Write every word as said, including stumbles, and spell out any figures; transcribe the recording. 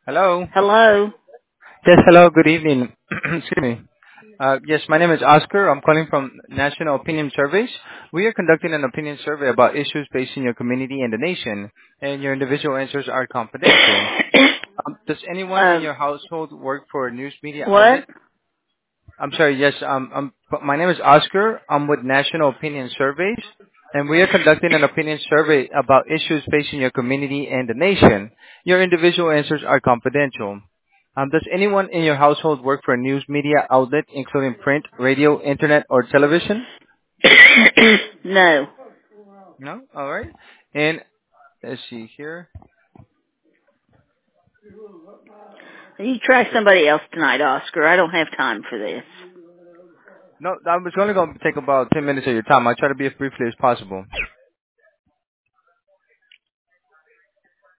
Hello. Hello? Yes, hello. Good evening. Excuse me. Uh, yes, my name is Oscar. I'm calling from National Opinion Surveys. We are conducting an opinion survey about issues facing your community and the nation, and your individual answers are confidential. Um, does anyone in um, your household work for a news media what? outlet? I'm sorry. Yes. Um. um but my name is Oscar. I'm with National Opinion Surveys, and we are conducting an opinion survey about issues facing your community and the nation. Your individual answers are confidential. Um, does anyone in your household work for a news media outlet, including print, radio, internet, or television? No. No. All right. And let's see here. You try somebody else tonight, Oscar. I don't have time for this. No, I was only going to take about ten minutes of your time. I'll try to be as briefly as possible.